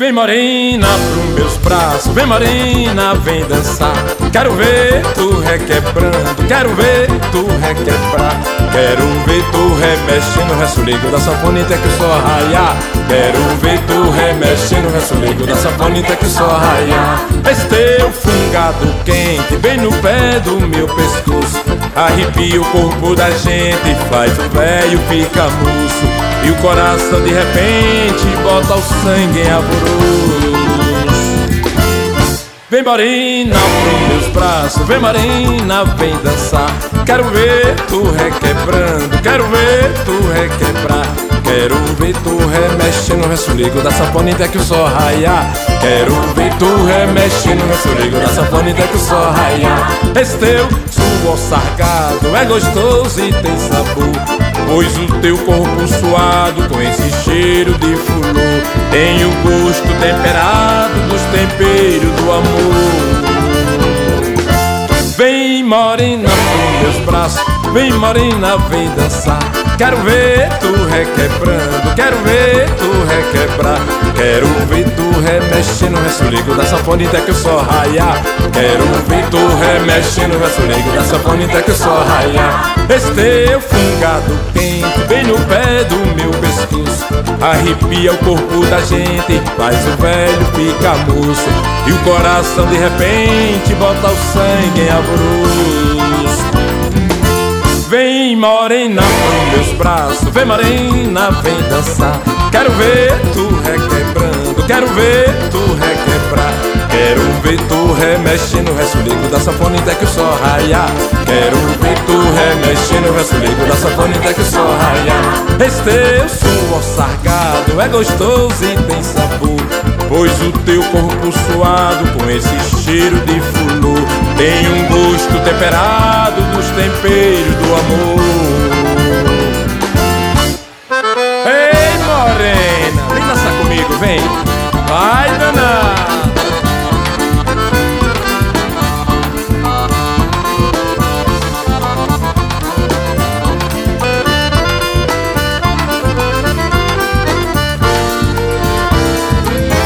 Vem morena pros meus braços, vem morena, vem dançar. Quero ver tu requebrando, quero ver tu requebrar. Quero ver tu remexendo o resoligo da sanfona até que o sol raiar. Quero ver tu remexendo o resoligo da sanfona até que o sol raiar. Esse teu fungado quente bem no pé do meu pescoço arrepia o corpo da gente, faz o velho ficar murcho e o coração de repente bota o sangue em alvoroço. Vem morena pros meus braços, vem morena, vem dançar. Quero ver tu requebrando, quero ver tu requebrar. Quero ver tu remexendo o resoligo da sanfona até que o sol raiar. Quero ver tu remexendo o resoligo da sanfona até que o sol raiar. Esse teu suor sargado é gostoso e tem sabor, pois o teu corpo suado com esse cheiro de fulô tem o gosto temperado dos temperos do amor. Vem morena pros meus braços, vem morena, vem dançar. Quero ver tu requebrando, quero ver tu requebrar. Quero ver tu remexendo o resoligo da sanfona até que o sol raiar. Quero ver tu remexendo o resoligo da sanfona até que o sol raiar. Esse teu fungado quente bem no pé do meu pescoço arrepia o corpo da gente, faz o velho ficar murcho e o coração de repente bota o sangue em alvoroço. Vem morena pros meus braços, vem morena, vem dançar. Quero ver tu requebrando, quero ver tu requebrar. Quero ver tu remexendo o resoligo da sanfona até que o sol raiar. Quero ver tu remexendo o resoligo da sanfona até que o sol raiar. Esse teu suor sargado é gostoso e tem sabor, pois o teu corpo suado com esse cheiro de fulô tem um gosto temperado dos temperos do amor. Ei morena, vem dançar comigo, vem.